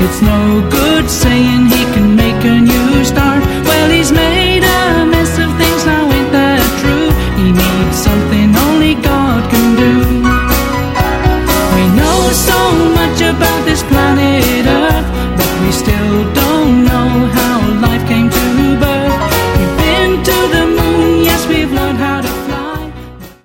It's no good saying he can make a new start. Well, he's made a mess of things now, ain't that true? He needs something only God